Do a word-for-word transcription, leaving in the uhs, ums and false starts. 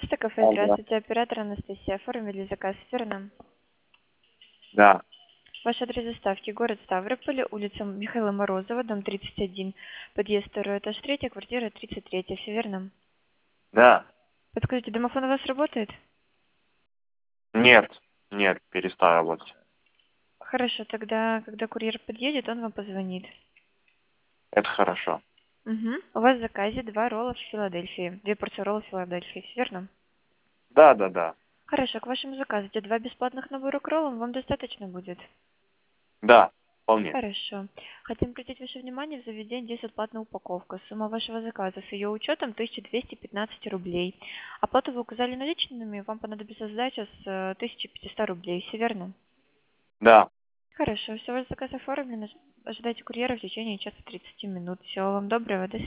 семнадцать, кафе Алло. «Здравствуйте», оператор Анастасия. Оформили заказ, верно? Да, Ваш адрес доставки: город Ставрополь, улица Михаила Морозова, дом тридцать один, подъезд второй, этаж три, квартира тридцать три. Все верно? да. Подскажите, домофон у вас работает? Нет, нет, перестал работать. Хорошо, тогда, когда курьер подъедет, он вам позвонит. Это хорошо. Угу. У вас в заказе два ролла в Филадельфии, две порции роллов в Филадельфии, все верно? Да, да, да. Хорошо, к вашему заказу идет два бесплатных набора к роллам, вам достаточно будет? Да, вполне. Хорошо. Хотим обратить ваше внимание, в заведении действует платная упаковка. Сумма вашего заказа с ее учетом тысяча двести пятнадцать рублей. Оплату вы указали наличными, вам понадобится сдача с э, тысячи пятисот рублей. Все верно? Да. Хорошо, все, ваш заказ оформлен. Ожидайте курьера в течение часа тридцати минут. Всего вам доброго, до